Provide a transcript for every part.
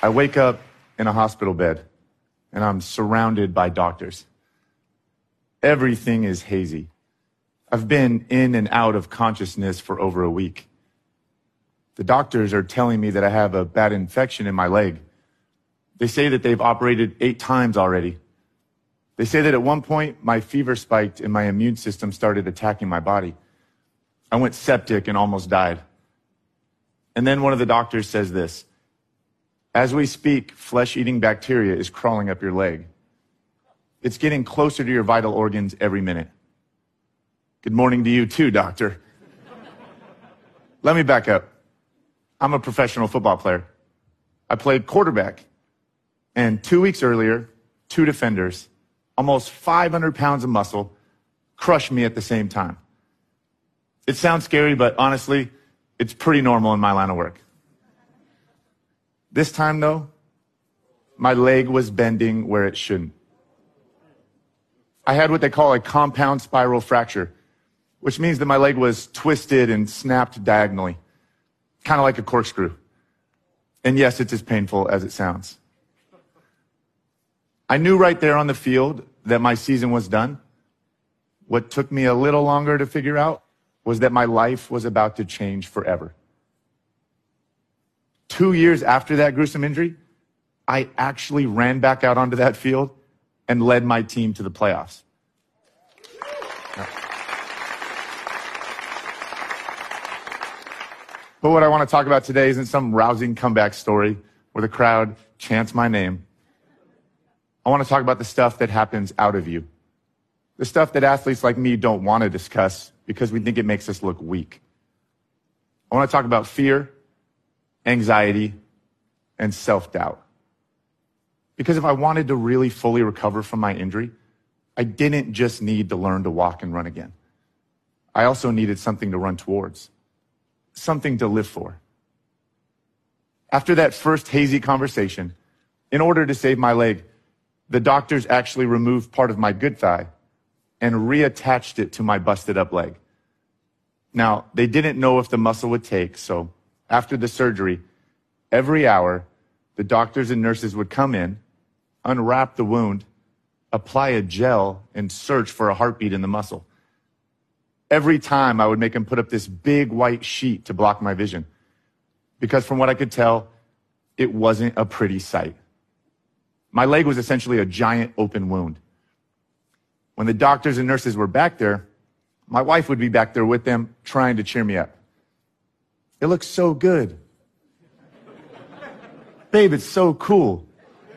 I wake up in a hospital bed, and I'm surrounded by doctors. Everything is hazy. I've been in and out of consciousness for over a week. The doctors are telling me that I have a bad infection in my leg. They say that they've operated 8 times already. They say that at one point, my fever spiked and my immune system started attacking my body. I went septic and almost died. And then one of the doctors says this: as we speak, flesh-eating bacteria is crawling up your leg. It's getting closer to your vital organs every minute. Good morning to you too, doctor. Let me back up. I'm a professional football player. I played quarterback. And 2 weeks earlier, 2 defenders, almost 500 pounds of muscle, crushed me at the same time. It sounds scary, but honestly, it's pretty normal in my line of work. This time, though, my leg was bending where it shouldn't. I had what they call a compound spiral fracture, which means that my leg was twisted and snapped diagonally, kind of like a corkscrew. And yes, it's as painful as it sounds. I knew right there on the field that my season was done. What took me a little longer to figure out was that my life was about to change forever. 2 years after that gruesome injury, I actually ran back out onto that field and led my team to the playoffs. But what I want to talk about today isn't some rousing comeback story where the crowd chants my name. I want to talk about the stuff that happens out of you. The stuff that athletes like me don't want to discuss because we think it makes us look weak. I want to talk about fear, anxiety, and self-doubt. Because if I wanted to really fully recover from my injury, I didn't just need to learn to walk and run again. I also needed something to run towards, something to live for. After that first hazy conversation, in order to save my leg, the doctors actually removed part of my good thigh and reattached it to my busted up leg. Now, they didn't know if the muscle would take, so after the surgery, every hour, the doctors and nurses would come in, unwrap the wound, apply a gel, and search for a heartbeat in the muscle. Every time I would make them put up this big white sheet to block my vision, because from what I could tell, it wasn't a pretty sight. My leg was essentially a giant open wound. When the doctors and nurses were back there, my wife would be back there with them trying to cheer me up. It looks so good. Babe, it's so cool.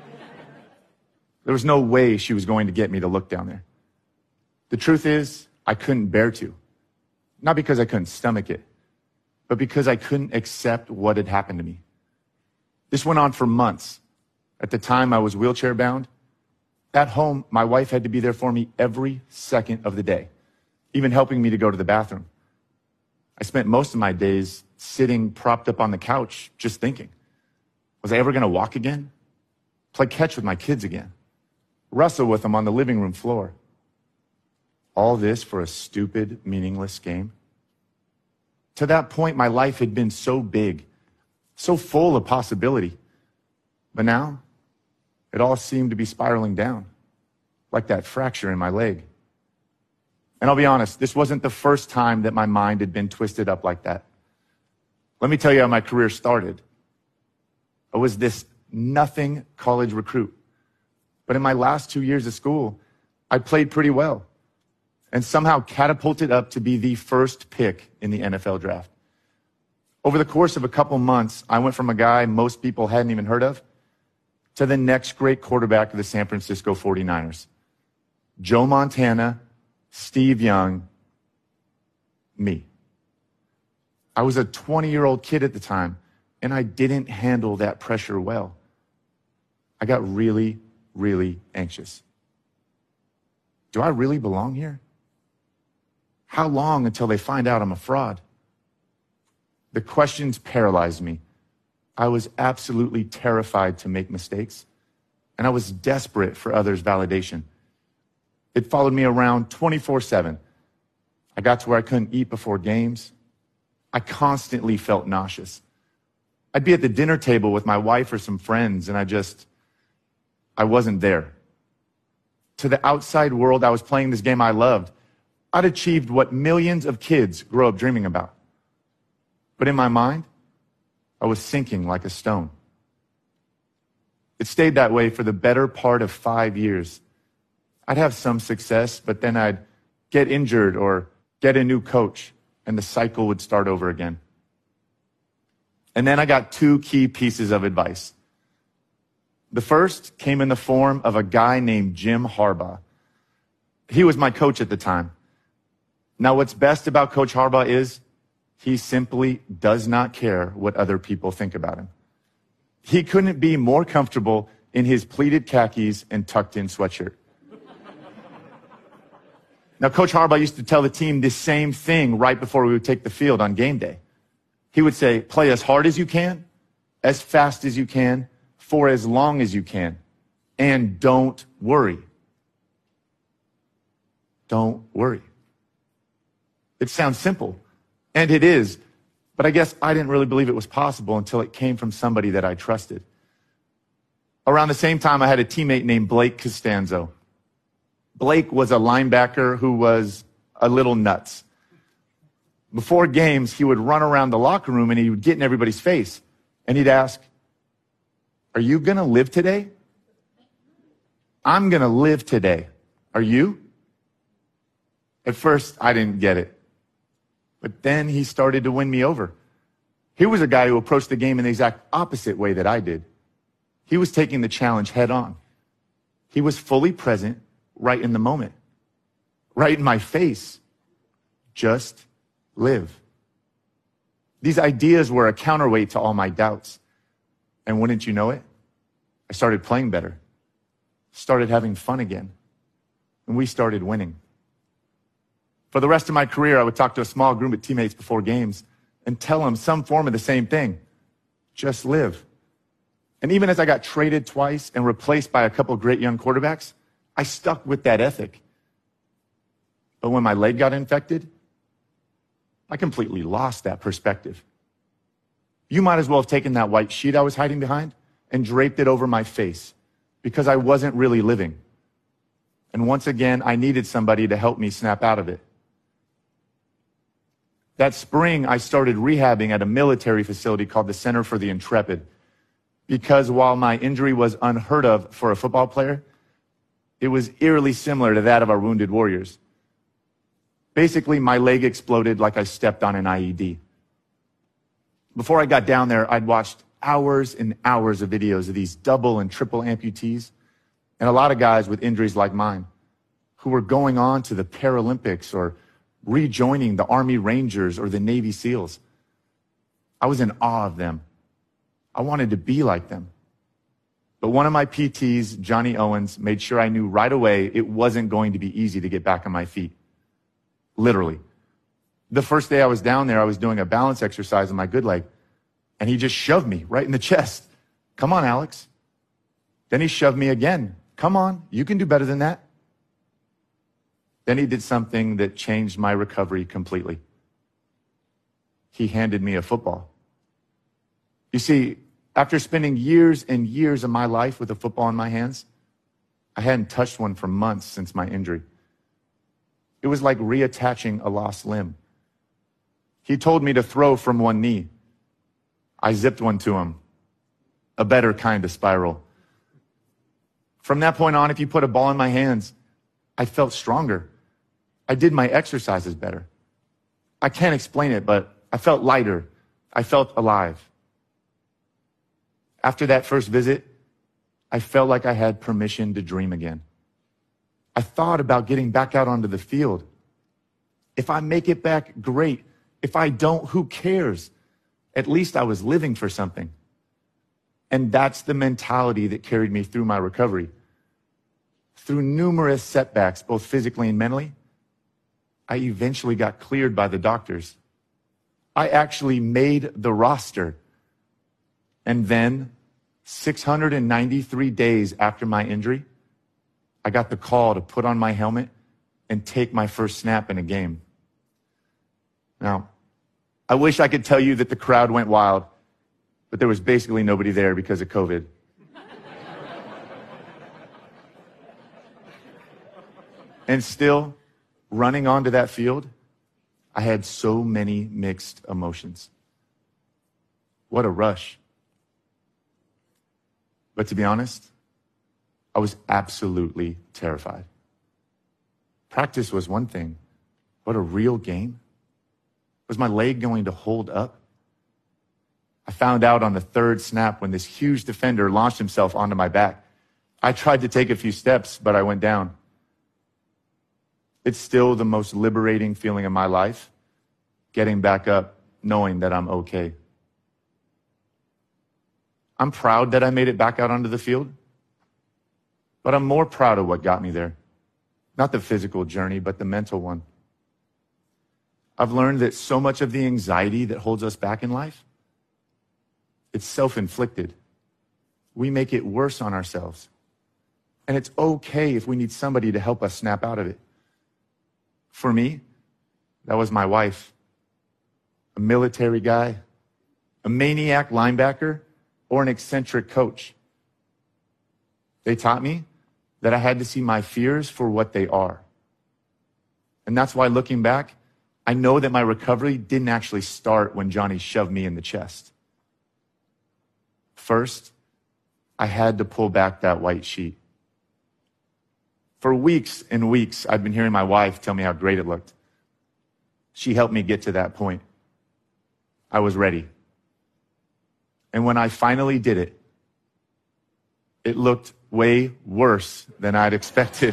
There was no way she was going to get me to look down there. The truth is, I couldn't bear to. Not because I couldn't stomach it, but because I couldn't accept what had happened to me. This went on for months. At the time, I was wheelchair bound. At home, my wife had to be there for me every second of the day, even helping me to go to the bathroom. I spent most of my days sitting propped up on the couch, just thinking, was I ever going to walk again? Play catch with my kids again? Wrestle with them on the living room floor? All this for a stupid, meaningless game? To that point, my life had been so big, so full of possibility. But now, it all seemed to be spiraling down, like that fracture in my leg. And I'll be honest, this wasn't the first time that my mind had been twisted up like that. Let me tell you how my career started. I was this nothing college recruit. But in my last 2 years of school, I played pretty well and somehow catapulted up to be the first pick in the NFL draft. Over the course of a couple months, I went from a guy most people hadn't even heard of to the next great quarterback of the San Francisco 49ers. Joe Montana, Steve Young, me. I was a 20-year-old kid at the time, and I didn't handle that pressure well. I got really, really anxious. Do I really belong here? How long until they find out I'm a fraud? The questions paralyzed me. I was absolutely terrified to make mistakes, and I was desperate for others' validation. It followed me around 24/7. I got to where I couldn't eat before games. I constantly felt nauseous. I'd be at the dinner table with my wife or some friends, and I wasn't there. To the outside world, I was playing this game I loved. I'd achieved what millions of kids grow up dreaming about. But in my mind, I was sinking like a stone. It stayed that way for the better part of 5 years. I'd have some success, but then I'd get injured or get a new coach, and the cycle would start over again. And then I got 2 key pieces of advice. The first came in the form of a guy named Jim Harbaugh. He was my coach at the time. Now, what's best about Coach Harbaugh is he simply does not care what other people think about him. He couldn't be more comfortable in his pleated khakis and tucked-in sweatshirt. Now, Coach Harbaugh used to tell the team the same thing right before we would take the field on game day. He would say, play as hard as you can, as fast as you can, for as long as you can, and don't worry. Don't worry. It sounds simple, and it is, but I guess I didn't really believe it was possible until it came from somebody that I trusted. Around the same time, I had a teammate named Blake Costanzo. Blake was a linebacker who was a little nuts. Before games, he would run around the locker room and he would get in everybody's face, and he'd ask, "Are you going to live today?" "I'm going to live today. Are you?" At first, I didn't get it. But then he started to win me over. He was a guy who approached the game in the exact opposite way that I did. He was taking the challenge head on. He was fully present, right in the moment, right in my face. Just live. These ideas were a counterweight to all my doubts. And wouldn't you know it, I started playing better, started having fun again, and we started winning. For the rest of my career, I would talk to a small group of teammates before games and tell them some form of the same thing. Just live. And even as I got traded twice and replaced by a couple of great young quarterbacks, I stuck with that ethic. But when my leg got infected, I completely lost that perspective. You might as well have taken that white sheet I was hiding behind and draped it over my face, because I wasn't really living. And once again, I needed somebody to help me snap out of it. That spring, I started rehabbing at a military facility called the Center for the Intrepid, because while my injury was unheard of for a football player, it was eerily similar to that of our wounded warriors. Basically, my leg exploded like I stepped on an IED. Before I got down there, I'd watched hours and hours of videos of these double and triple amputees, and a lot of guys with injuries like mine who were going on to the Paralympics or rejoining the Army Rangers or the Navy SEALs. I was in awe of them. I wanted to be like them. But one of my PTs, Johnny Owens, made sure I knew right away it wasn't going to be easy to get back on my feet. Literally. The first day I was down there, I was doing a balance exercise on my good leg, and he just shoved me right in the chest. "Come on, Alex." Then he shoved me again. "Come on, you can do better than that." Then he did something that changed my recovery completely. He handed me a football. You see, after spending years and years of my life with a football in my hands, I hadn't touched one for months since my injury. It was like reattaching a lost limb. He told me to throw from one knee. I zipped one to him. A better kind of spiral. From that point on, if you put a ball in my hands, I felt stronger. I did my exercises better. I can't explain it, but I felt lighter. I felt alive. After that first visit, I felt like I had permission to dream again. I thought about getting back out onto the field. If I make it back, great. If I don't, who cares? At least I was living for something. And that's the mentality that carried me through my recovery. Through numerous setbacks, both physically and mentally, I eventually got cleared by the doctors. I actually made the roster. And then, 693 days after my injury, I got the call to put on my helmet and take my first snap in a game. Now, I wish I could tell you that the crowd went wild. but there was basically nobody there because of COVID. And still, running onto that field, I had so many mixed emotions. What a rush. But to be honest, I was absolutely terrified. Practice was one thing, but a real game? Was my leg going to hold up? I found out on the third snap when this huge defender launched himself onto my back. I tried to take a few steps, but I went down. It's still the most liberating feeling of my life, getting back up, knowing that I'm okay. I'm proud that I made it back out onto the field, but I'm more proud of what got me there. Not the physical journey, but the mental one. I've learned that so much of the anxiety that holds us back in life, it's self-inflicted. We make it worse on ourselves. And it's okay if we need somebody to help us snap out of it. For me, that was my wife, a military guy, a maniac linebacker, or an eccentric coach. They taught me that I had to see my fears for what they are. And that's why, looking back, I know that my recovery didn't actually start when Johnny shoved me in the chest. First, I had to pull back that white sheet. For weeks and weeks, I'd been hearing my wife tell me how great it looked. She helped me get to that point. I was ready. And when I finally did it, it looked way worse than I'd expected.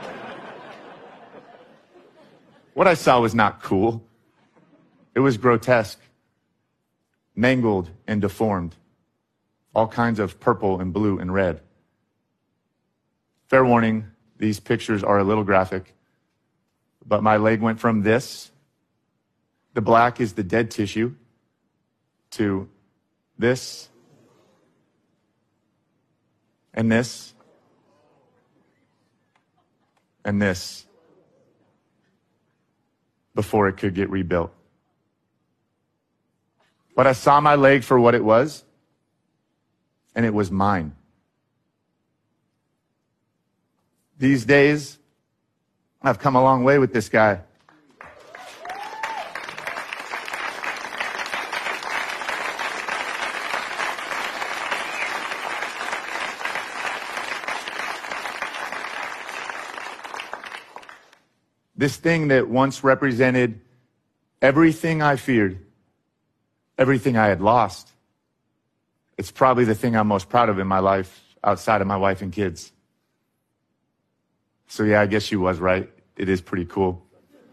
What I saw was not cool. It was grotesque, mangled and deformed, all kinds of purple and blue and red. Fair warning, these pictures are a little graphic, but my leg went from this, the black is the dead tissue, to this, and this, and this, before it could get rebuilt. But I saw my leg for what it was, and it was mine. These days, I've come a long way with this guy. This thing that once represented everything I feared, everything I had lost. It's probably the thing I'm most proud of in my life outside of my wife and kids. So yeah, I guess she was right. It is pretty cool.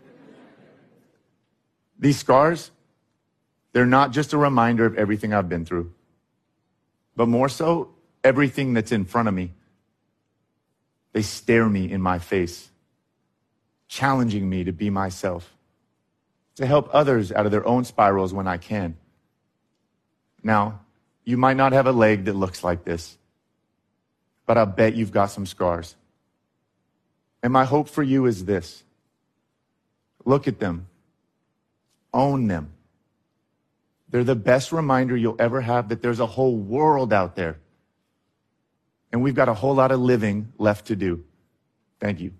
These scars, they're not just a reminder of everything I've been through, but more so, everything that's in front of me. They stare me in my face, challenging me to be myself, to help others out of their own spirals when I can. Now, you might not have a leg that looks like this, but I bet you've got some scars. And my hope for you is this. Look at them. Own them. They're the best reminder you'll ever have that there's a whole world out there. And we've got a whole lot of living left to do. Thank you.